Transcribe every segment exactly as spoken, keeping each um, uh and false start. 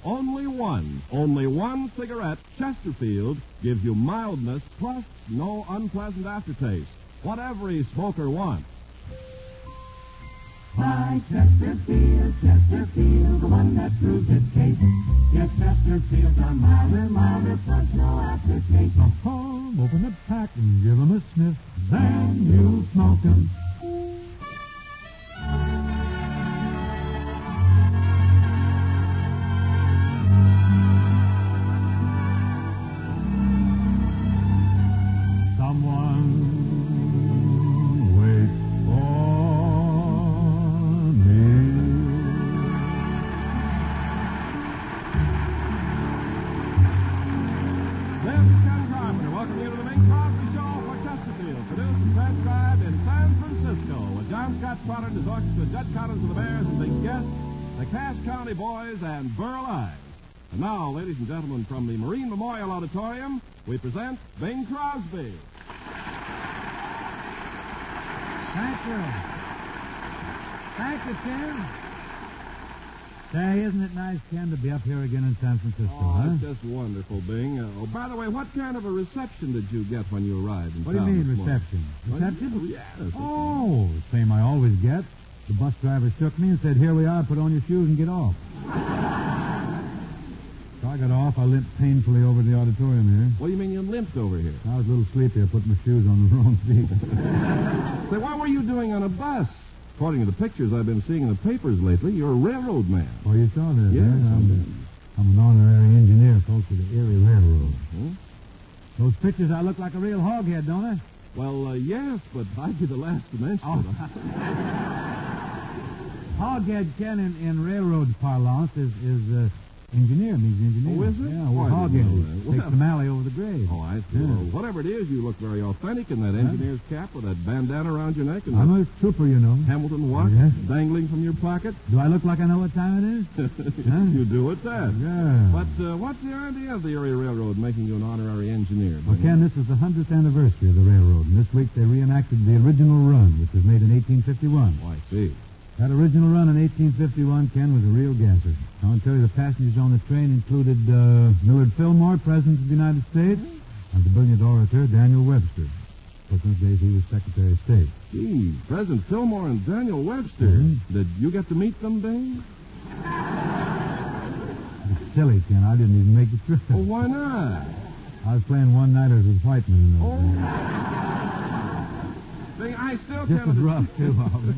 Only one, only one cigarette, Chesterfield, gives you mildness plus no unpleasant aftertaste. What every smoker wants. Buy Chesterfield, Chesterfield, the one that proves its case. Yes, Chesterfield's a milder, milder, plus no aftertaste. Oh, open the pack and give 'em a sniff. Then you'll smoke 'em. Boys and Burl Ives. And now, ladies and gentlemen, from the Marine Memorial Auditorium, we present Bing Crosby. Thank you. Thank you, Ken. Say, isn't it nice, Ken, to be up here again in San Francisco, Oh, huh? it's just wonderful, Bing. Uh, oh, by the way, what kind of a reception did you get when you arrived in What do you town mean, this morning? reception? Reception? Oh, yes. Oh, the same I always get. The bus driver shook me and said, here we are, put on your shoes and get off. So I got off. I limped painfully over to the auditorium here. What do you mean you limped over here? I was a little sleepy. I put my shoes on the wrong feet. Say, what were you doing on a bus? According to the pictures I've been seeing in the papers lately, you're a railroad man. Oh, you saw that, Yes, huh? I I'm, did. I'm an honorary engineer, folks, of the Erie Railroad. Hmm? Those pictures, I look like a real hoghead, don't I? Well, uh, yes, but I'd be the last to mention Oh. it. Hoghead, Ken, in, in railroad parlance, is, is uh, engineer, means engineer. Oh, is it? Yeah, Oh, well, I didn't hoghead. know that. Takes Well- the mallee over the grave. Oh, I see. Yeah. Well, whatever it is, you look very authentic in that engineer's cap with that bandana around your neck and I'm that a trooper, you know. Hamilton watch Yes. dangling from your pocket. Do I look like I know what time it is? Huh? You do at that. Yeah. But uh, what's the idea of the Erie Railroad making you an honorary engineer? Well, Bing? Ken, this is the hundredth anniversary of the railroad, and this week they reenacted the original run, which was made in eighteen fifty-one. Oh, I see. That original run in eighteen fifty-one, Ken, was a real gasser. I want to tell you the passengers on the train included uh, Millard Fillmore, President of the United States, and the brilliant orator Daniel Webster. For those days he was Secretary of State. Gee, President Fillmore and Daniel Webster. Mhm. Did you get to meet them, Bing? It's silly, Ken. I didn't even make the trip. Well, why not? I was playing one-nighters with Whiteman in those Oh. days. Bing, I still This can't was under- rough, too.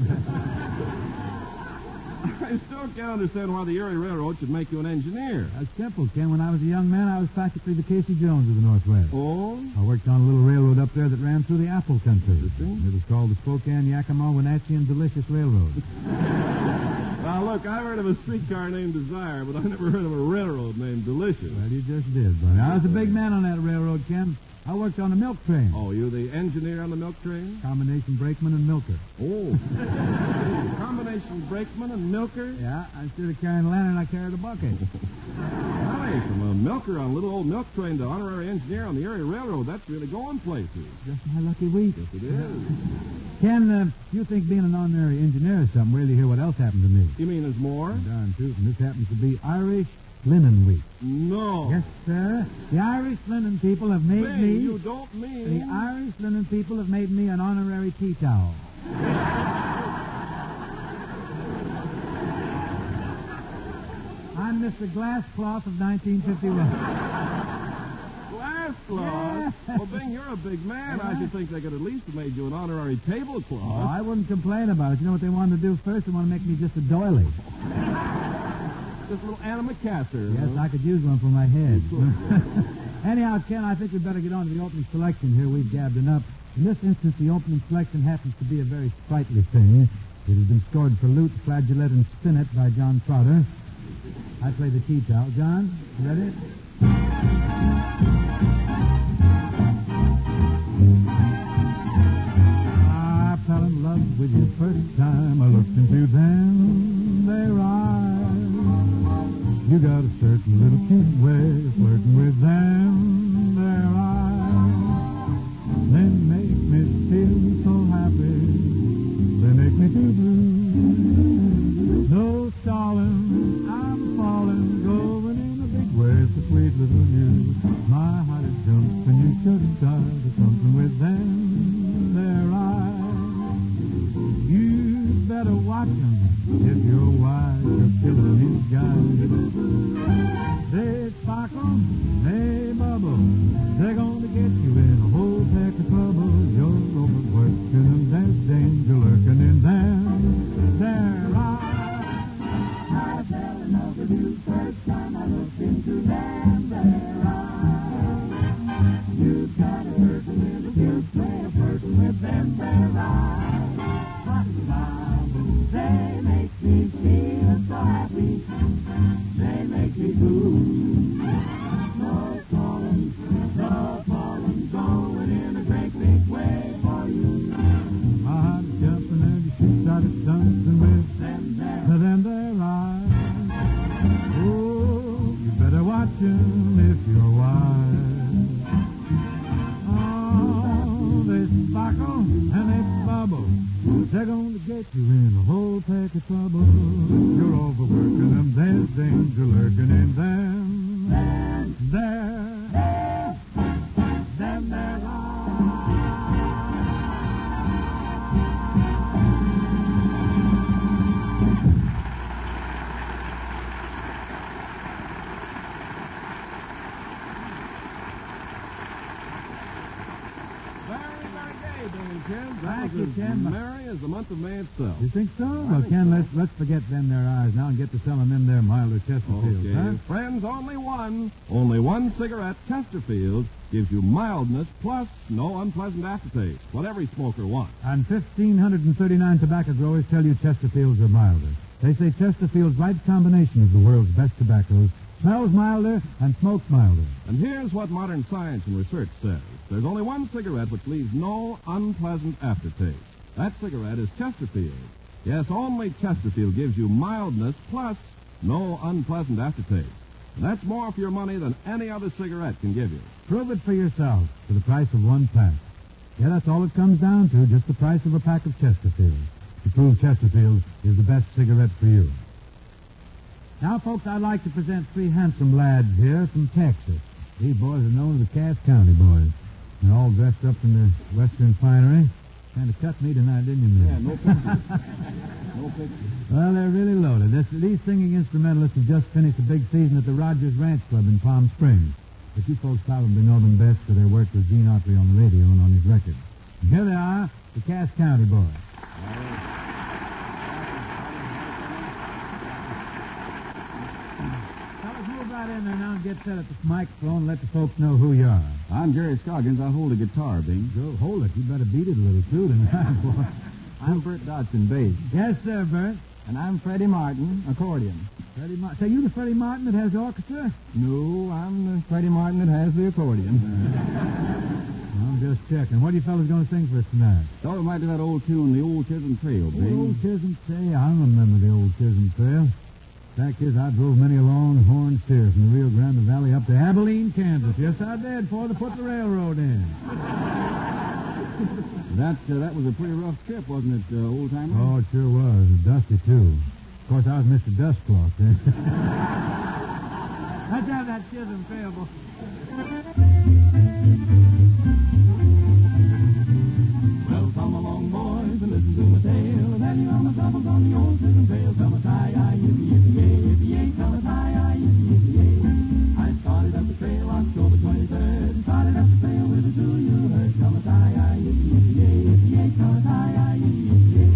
I still can't understand why the Erie Railroad should make you an engineer. That's simple, Ken. When I was a young man, I was practically the Casey Jones of the Northwest. Oh? I worked on a little railroad up there that ran through the apple country. Interesting. It was called the Spokane, Yakima, Wenatchee, and Delicious Railroad. Now, look, I heard of a streetcar named Desire, but I never heard of a railroad named Delicious. Well, you just did, buddy. I was a big man on that railroad, Ken. I worked on the milk train. Oh, you the engineer on the milk train? Combination brakeman and milker. Oh. Combination brakeman and milker? Yeah, instead of carrying a lantern, I carried a bucket. Golly, from a milker on a little old milk train to honorary engineer on the Erie Railroad, that's really going places. Just my lucky week. Yes, it is. Ken, uh, you think being an honorary engineer is something, really hear what else happened to me. You mean there's more? Darn tootin', this happens to be Irish Linen Week. No. Yes, sir. The Irish linen people have made Bing, me... you don't mean... The Irish linen people have made me an honorary tea towel. I'm Mister Glasscloth of nineteen fifty-one. Glass cloth? Yeah. Well, Bing, you're a big man. I Yeah. should think they could at least have made you an honorary tablecloth. Oh, I wouldn't complain about it. You know what they wanted to do first? They wanted to make me just a doily. Just a little antimacassar. Yes, huh? I could use one for my head. Anyhow, Ken, I think we'd better get on to the opening selection here. We've gabbed enough. In this instance, the opening selection happens to be a very sprightly thing. It has been scored for lute, flageolet, and spinet by John Trotter. I play the tea towel. John, you ready? I fell in love with you first time I looked into them, their eyes. You got a certain little cute way of flirting with them, their eyes. They make me feel so happy. They make me feel blue. No stalling, I'm falling, going Ken. Thank That you, was Ken. as merry as the month of May itself. You think so? I Well, think Ken, so. let's let's forget them their eyes now and get to selling them their milder Chesterfields, Okay, huh? friends, only one, only one cigarette, Chesterfield, gives you mildness plus no unpleasant aftertaste, what every smoker wants. And fifteen thirty-nine tobacco growers tell you Chesterfields are milder. They say Chesterfield's right combination of the world's best tobaccos smells milder and smokes milder. And here's what modern science and research says. There's only one cigarette which leaves no unpleasant aftertaste. That cigarette is Chesterfield. Yes, only Chesterfield gives you mildness plus no unpleasant aftertaste. And that's more for your money than any other cigarette can give you. Prove it for yourself for the price of one pack. Yeah, that's all it comes down to, just the price of a pack of Chesterfield. To prove Chesterfield is the best cigarette for you. Now, folks, I'd like to present three handsome lads here from Texas. These boys are known as the Cass County boys. They're all dressed up in their western finery. Kind of cut me tonight, didn't you, man? Yeah, no picture. No picture. Well, they're really loaded. This, these singing instrumentalists have just finished a big season at the Rogers Ranch Club in Palm Springs. But you folks probably know them best for their work with Gene Autry on the radio and on his record. And here they are, the Cass County boys. Fellas, move right in there now and get set at the microphone and let the folks know who you are. I'm Jerry Scoggins. I hold a guitar, Bing. Go, hold it. You better beat it a little, too, tonight, boy. I'm Bert Dodson, bass. Yes, sir, Bert. And I'm Freddie Martin, accordion. Freddie Martin. Say, you the Freddie Martin that has the orchestra? No, I'm the Freddie Martin that has the accordion. I'm just checking. What are you fellas going to sing for us tonight? Thought we might do that old tune, the Old Chisholm Trail, Oh, Bing. old Chisholm Trail. I remember the old Chisholm Trail. Fact is, I drove many a long horn steer from the Rio Grande Valley up to Abilene, Kansas. Yes, I did, before they put the railroad in. That uh, that was a pretty rough trip, wasn't it, uh, old timer? Oh, it sure was. And dusty, too. Of course, I was Mister Dustcloth then. Let's have that Chisholm Trail, boy. Well, come along, boys, and listen to my tale. Then you know my troubles on the old Chisholm Trail. Come a tie, I yippee, yippee, yay, yippee, yay. Come a tie, I yippee, yippee, yay. I started up the trail October twenty-third. Started up the trail with a zoo you heard. Come a tie, I yippee, yippee, yay, yippee, yay. Come a tie, I yippee, yippee, yay.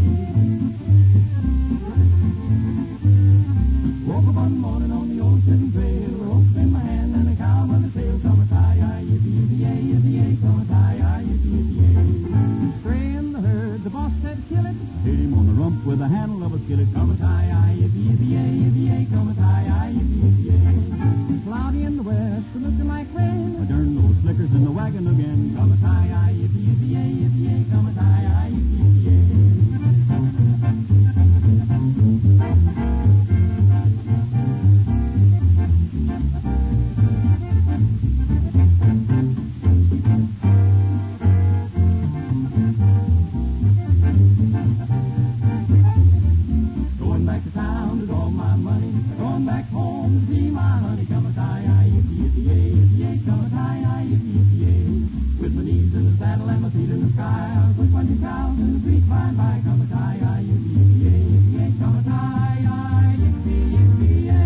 Woke up one morning on the old Chisholm Trail. A rope in my hand and a cow by the tail. Come a tie, I yippee, yippee, yay, yippee, yay. Come a tie, I yippee, yippee, yay. Straying the herd, the boss said kill it. Hit him on the rump with the handle of a skillet. Come a tie, I yippee, yippee, yay, yippee, yay. Come a tie, I yippee, yippee, yay. Cloudy in the west, looking like rain. I darn those slickers in the wagon again. Come a tie, I yippee, yippee, yay, yippee, yay. Come a tie, I yippee, yippee, yay. Going back to town to draw my money. Going back home to see my honey. Come a tie, I yippee, yippee, yay, yippee, yay. Come a tie, I yippee, yippee, yay. With my knees in the saddle and my feet in the sky, I'll put twenty cows in the creek by and by. Come a tie, I yippee, yippee, yay, yippee, yay. Come a tie, I yippee, yippee, yay.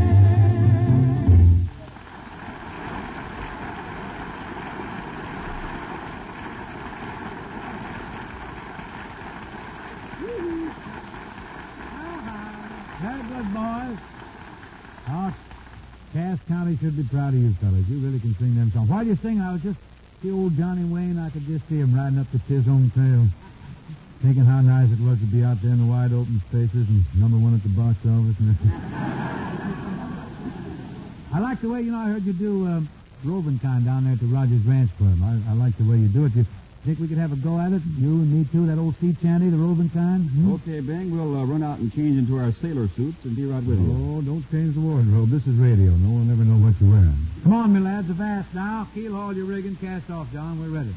Very good, boys. Oh, Cass County should be proud of you fellas. You really can sing them songs. While you sing, I was just see old Johnny Wayne. I could just see him riding up the Chisholm Trail, thinking how nice it was to be out there in the wide open spaces and number one at the box office. I like the way, you know, I heard you do uh, roving kind down there at the Rogers Ranch Club. I, I like the way you do it. You think we could have a go at it? You and me, too, that old sea shanty, the roving kind? Hmm? Okay, Bing, we'll uh, run out and change into our sailor suits and be right with you. Oh, don't change the wardrobe. This is radio. No one ever know what you're wearing. Come on, me lads, avast now. Keel haul your rigging. Cast off, John. We're ready.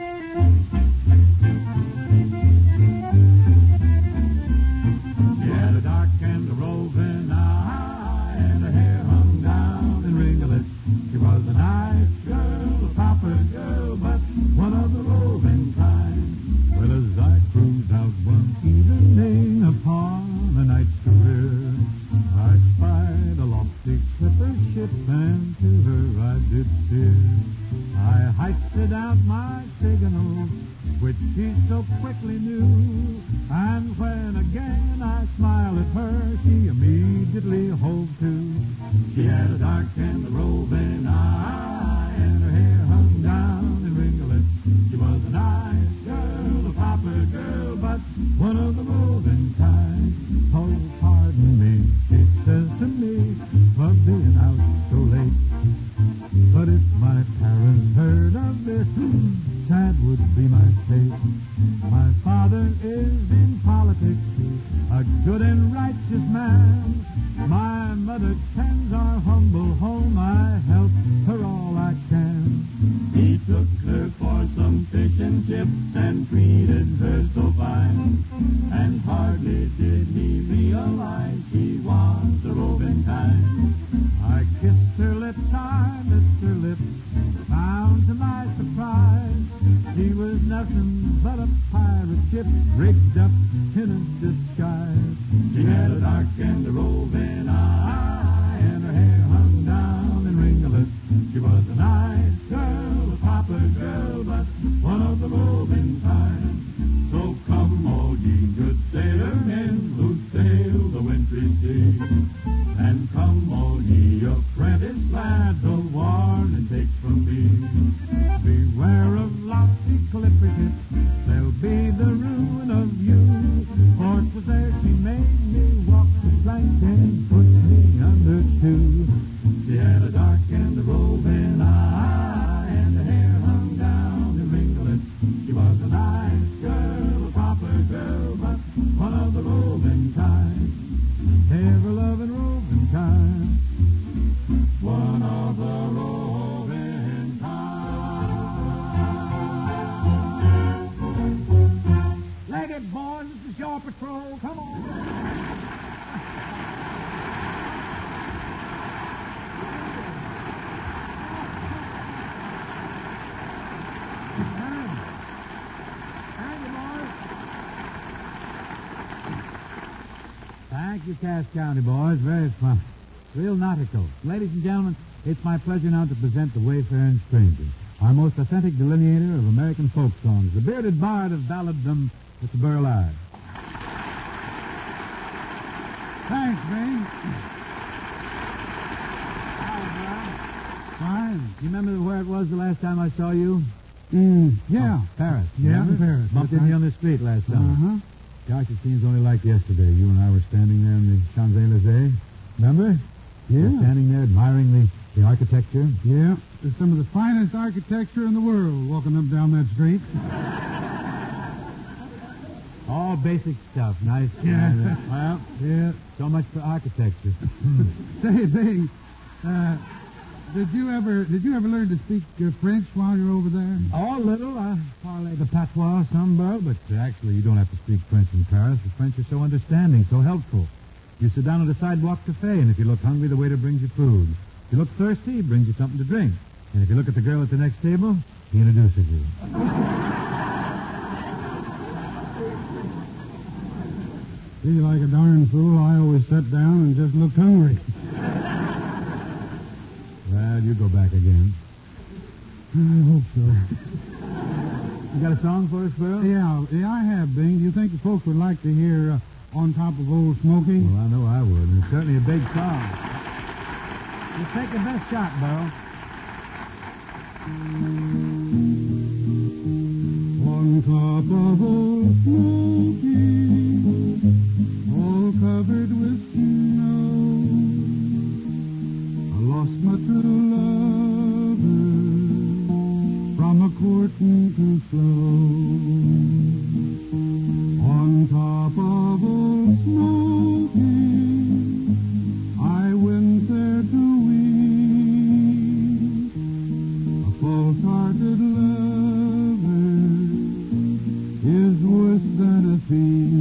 Yeah, the dark and the roving eye and her hair hung down in ringlets. She was a nice girl, a proper girl, but one of the roving kind. Well, as I cruised out one evening upon a night's career, I spied a lofty clipper ship, and to her I did steer. I hoisted out my signal, which she so quick too. She had a dark and a roving eye, and her hair hung down in ringlets. She was a nice girl, a proper girl, but one of the roving kind. Oh, pardon me, she says to me, for being out so late. But if my parents heard of this, sad would be my fate. My father is in politics, a good and righteous man. My mother tends our humble home. I help her all I can. He took her for some fish and chips and treated her so fine. And hardly did he realize she was the roving kind. I kissed her lips, I missed her lips, found to my surprise she was nothing but a pirate ship rigged up in a disguise. She had a dark and a roving eye, and her hair hung down in ringlets. She was a nice girl, a proper girl, but one of the roving kind. So come, all ye good sailor men who sail the wintry sea, and come, all ye apprentice lads, a warning take from me. Beware of lofty clipper tips, they'll be the ruin of you. For 'twas there she made me walk the plank and put me under two. She had a dark and a roving eye, and her hair hung down in ringlets. She was a nice girl, a proper girl, but one of the roving kind. Ever loving roving kind. One of the roving kind. Leg it, boys. This is your patrol. Come on. Thank you, Cass County boys. Very fun. Real nautical. Ladies and gentlemen, it's my pleasure now to present the Wayfaring Stranger, our most authentic delineator of American folk songs, the bearded bard of balladdom, Mister Burl Ives. Thanks, Bing. Fine. You remember where it was the last time I saw you? Mm, yeah. Oh, Paris. Yeah, Remember? Paris. Bumped That's into you right. on the street last summer. Uh-huh. Gosh, it seems only like yesterday. You and I were standing there in the Champs-Élysées. Remember? We were Yeah. standing there admiring the, the architecture. Yeah. There's some of the finest architecture in the world walking up down that street. All basic stuff. Nice. Yeah. Uh, well, Yeah. so much for architecture. Say, Bing, uh, did you ever did you ever learn to speak uh, French while you're over there? Oh, little. I parlay the patois some, Burl, but uh, actually you don't have to speak French in Paris. The French are so understanding, so helpful. You sit down at a sidewalk cafe, and if you look hungry, the waiter brings you food. If you look thirsty, he brings you something to drink. And if you look at the girl at the next table, he introduces you. See, like a darn fool, I always sat down and just looked hungry. Well, you go back again. I hope so. You got a song for us, Burl? Yeah, yeah, I have, Bing. Do you think the folks would like to hear uh, On Top of Old Smoky? Well, I know I would. And it's certainly a big song. You take the best shot, Burl. On top of Old Smoky, all covered with snow, I lost my true lover from a courting too slow. On top of Old Smoky, I went there to weep. A false-hearted lover is worse than a thief.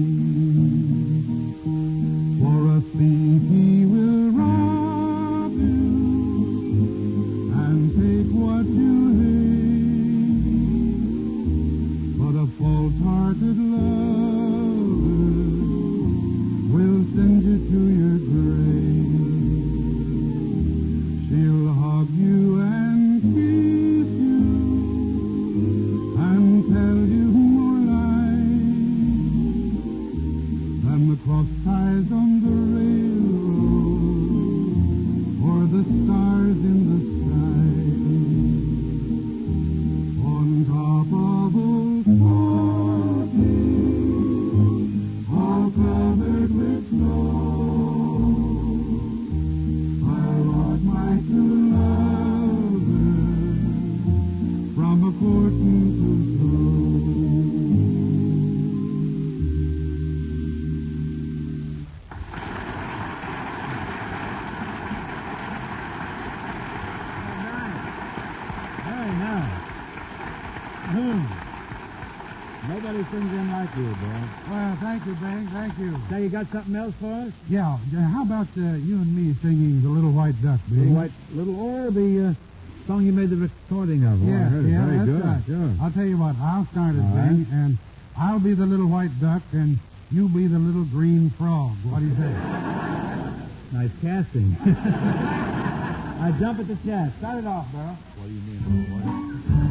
sings in like you, Bill. Well, thank you, Bing. Thank you. Say, you got something else for us? Yeah. uh, How about uh, you and me singing The Little White Duck, Bing? Little White, Little, or the uh, song you made the recording of. Oh, I Yeah, heard it. yeah, Very that's good. right. Sure. I'll tell you what. I'll start it, All right. Bing, and I'll be the little white duck, and you be the little green frog. What do you say? Nice casting. I jump at the chance. Start it off, Burl. What do you mean, little white?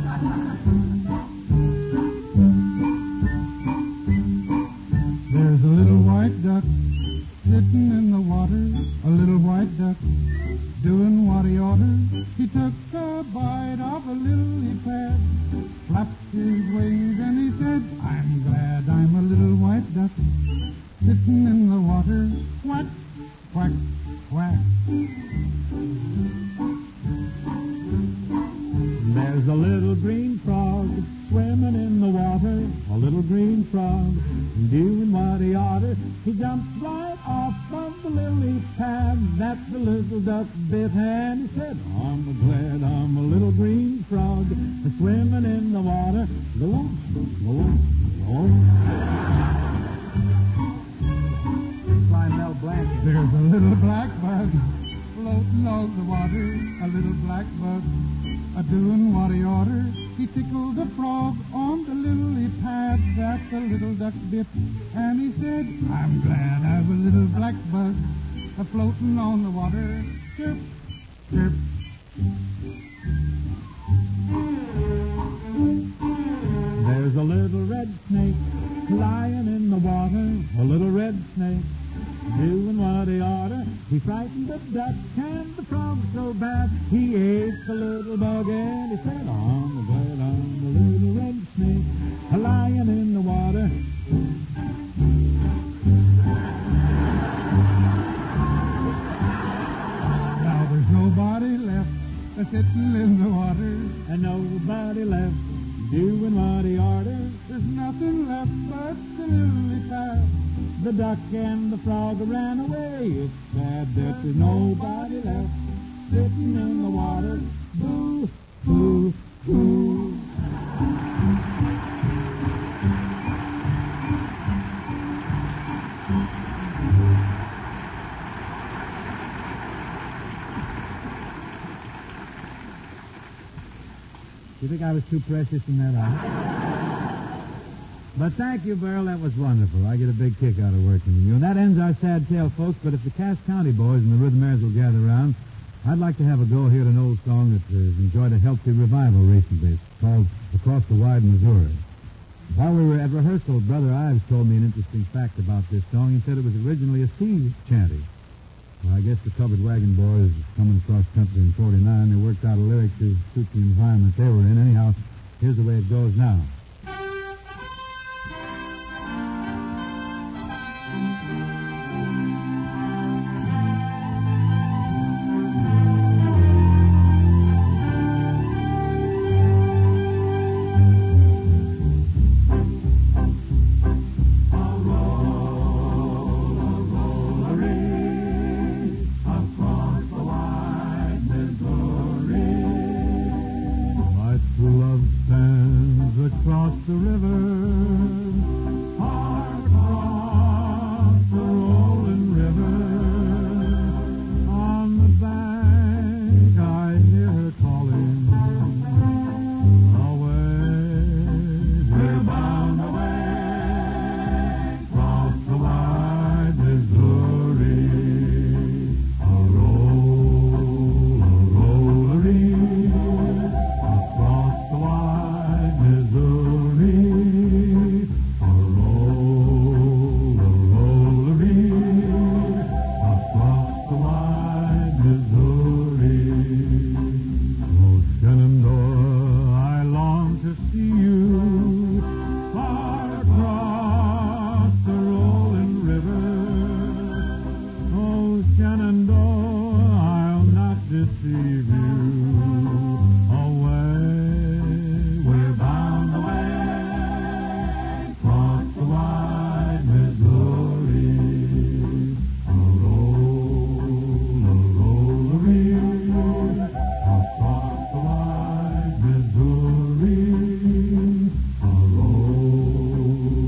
There's a little white duck sitting in the water, a little white duck doing what he oughter. He took a bite of a lily pad, flapped his wings, and he said, I'm glad I'm a little white duck sitting in the water. Quack, quack, quack. There's a little green frog swimming in the water, a little green frog doing what he oughter. He jumped right off of the lily pad that the little duck bit, and he said, I'm glad I'm a little green frog swimming in the water. Go on, go on, go on. Fly Mel Blanc. There's a little black bug floating on the water, a little black bug a doing what he oughter. He tickled the frog on the lily pad that the little duck bit, and he said, I'm glad I've a little black bug a floating on the water. Chirp, chirp. There's a little red snake lying in the water, a little red snake doing what he oughter. He frightened the duck and the frog so bad, he ate the little bug and he said, I'm glad I'm a little red snake lying in the water. Now there's nobody left a sitting in the water, And nobody left doing what he oughter. there's nothing left but the lily pad. The duck and the frog ran away. It's sad that there's nobody left sitting in the water. Boo, boo, boo. You think I was too precious in that hour? But thank you, Burl. That was wonderful. I get a big kick out of working with you. And that ends our sad tale, folks. But if the Cass County boys and the Rhythmaires will gather around, I'd like to have a go here at an old song that has enjoyed a healthy revival recently. It's called Across the Wide Missouri. While we were at rehearsal, Brother Ives told me an interesting fact about this song. He said it was originally a sea chanty. Well, I guess the Covered Wagon boys coming across country in forty-nine, they worked out a lyric to suit the environment they were in. Anyhow, here's the way it goes now. My true love stands across the river, far across the rolling river. On the bank I hear her calling, away, we're bound away, across the wide Missouri. A roll, a roll-a-ree, across the wide Missouri. A roll, a roll-a-ree, across the wide Missouri. Oh, Shenandoah, I long to see you far across the rolling river. Oh, Shenandoah, I'll not deceive you. Away, we're bound away, across the wide Missouri. A roll, a roll-a-ree, across the wide Missouri. A roll,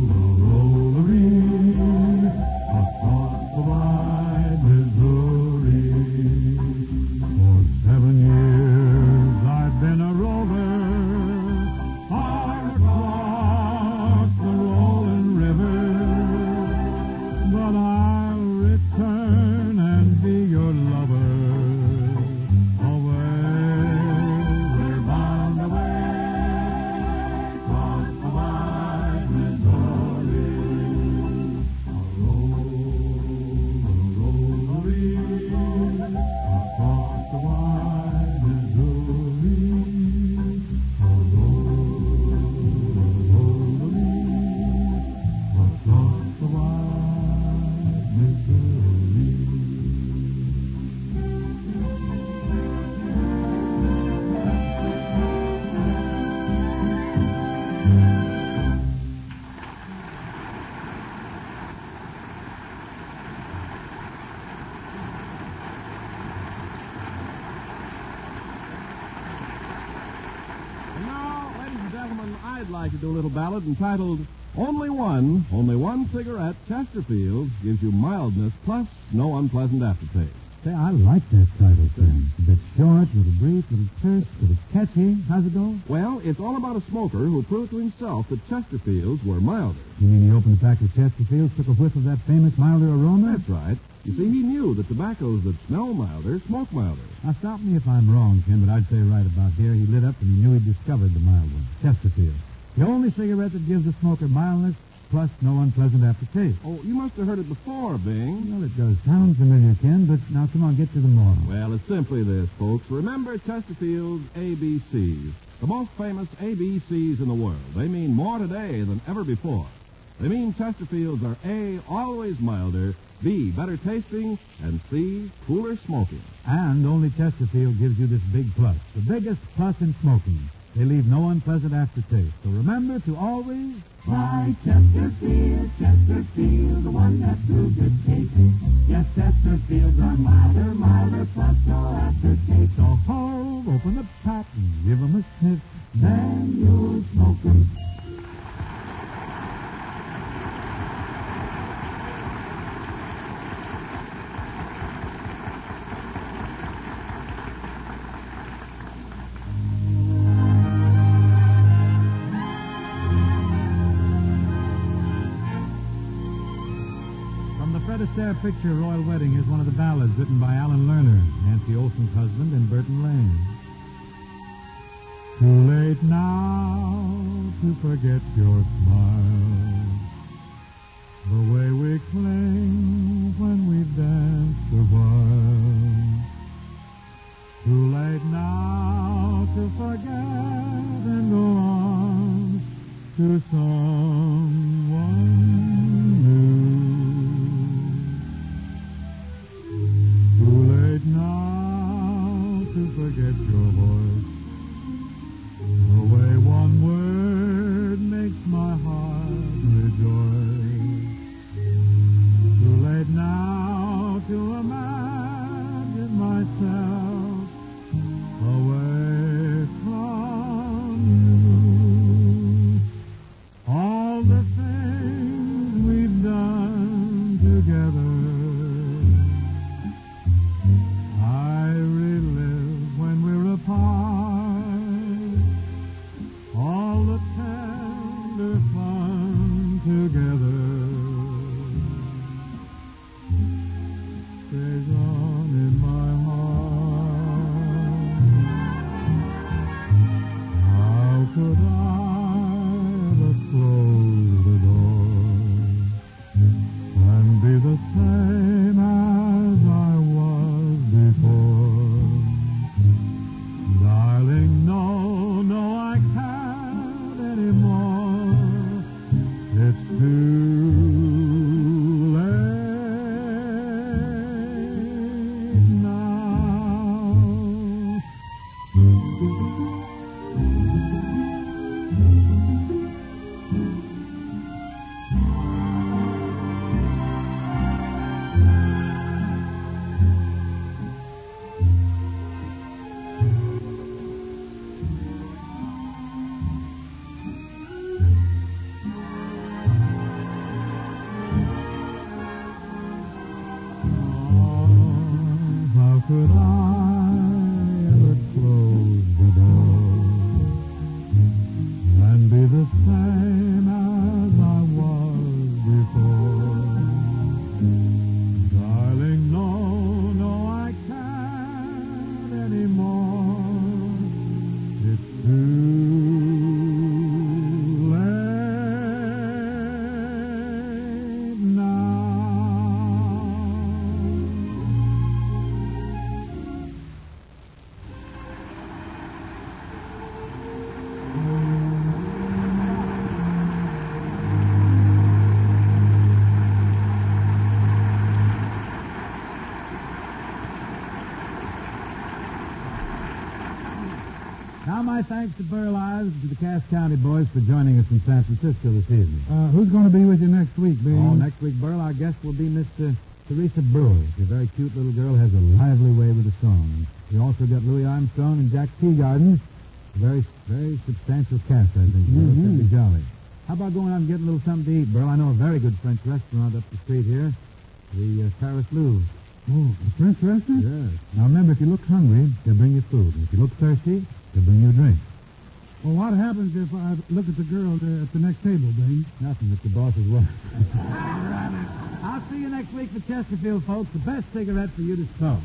like to do a little ballad entitled Only One, Only One Cigarette, Chesterfield, gives you mildness plus no unpleasant aftertaste. Say, I like that title, Sam. It's a bit short, a little brief, a little terse, a little catchy. How's it go? Well, it's all about a smoker who proved to himself that Chesterfields were milder. You mean he opened the pack of Chesterfields, took a whiff of that famous milder aroma? That's right. You see, he knew that tobaccos that smell milder smoke milder. Now, stop me if I'm wrong, Ken, but I'd say right about here he lit up and he knew he'd discovered the mild one, Chesterfield. The only cigarette that gives the smoker mildness plus no unpleasant aftertaste. Oh, you must have heard it before, Bing. Well, it does sound familiar, Ken, but now come on, get to the moral. Well, it's simply this, folks. Remember Chesterfield's A B Cs, the most famous A B Cs in the world. They mean more today than ever before. They mean Chesterfields are A, always milder, B, better tasting, and C, cooler smoking. And only Chesterfield gives you this big plus, the biggest plus in smoking. They leave no unpleasant aftertaste. So remember to always... Try Chesterfield, Chesterfield, the one that proves its taste. Yes, Chesterfields are milder, milder, plus no aftertaste. So ho, open the pack and give 'em a sniff. Then you'll smoke 'em. Fred Astaire picture, Royal Wedding, is one of the ballads written by Alan Lerner, Nancy Olsen's husband, in Burton Lane. Too late now to forget your smile, the way we cling when we've danced a while. Too late now to forget and go on to someone new. Now to forget your voice, the way one word makes my heart rejoice. Too late now to imagine myself away from you. All the things we've done together could I ever close the door and be the same as I was before? Darling, no, no, I can't anymore. It's too late now. Now, my thanks to Burl Ives and to the Cass County boys for joining us from San Francisco this evening. Uh, who's going to be with you next week, Bing? Oh, next week, Burl, our guest will be Miss uh, Teresa Burrows. A very cute little girl, has a lively way with a song. We also got Louis Armstrong and Jack Teagarden. Very, very substantial cash, I think. Mhm. That'd be jolly. How about going out and getting a little something to eat, Burl? I know a very good French restaurant up the street here, the uh, Paris Louvre. Oh, a French restaurant? Yes. Now remember, if you look hungry, they'll bring you food. And if you look thirsty, they'll bring you a drink. Well, what happens if I look at the girl uh, at the next table, Bing? Nothing if the boss is well. I'll see you next week for Chesterfield, folks. The best cigarette for you to smoke.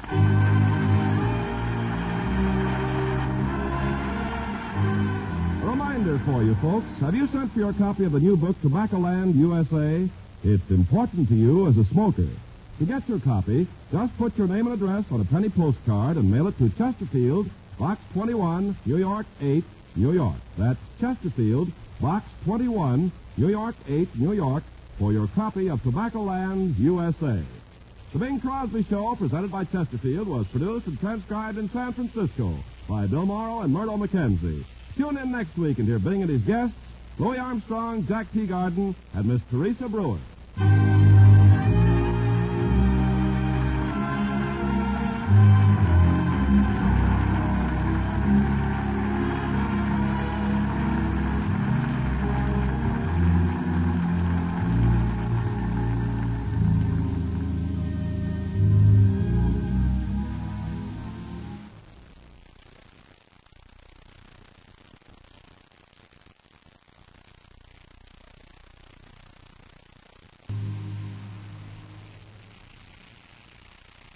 A reminder for you, folks. Have you sent for your copy of the new book, Tobaccoland U S A? It's important to you as a smoker. To get your copy, just put your name and address on a penny postcard and mail it to Chesterfield, Box twenty-one, New York eight, New York. That's Chesterfield, Box twenty-one, New York eight, New York, for your copy of Tobaccoland U S A. The Bing Crosby Show, presented by Chesterfield, was produced and transcribed in San Francisco by Bill Morrow and Myrtle McKenzie. Tune in next week and hear Bing and his guests, Louis Armstrong, Jack Teagarden, and Miss Teresa Brewer.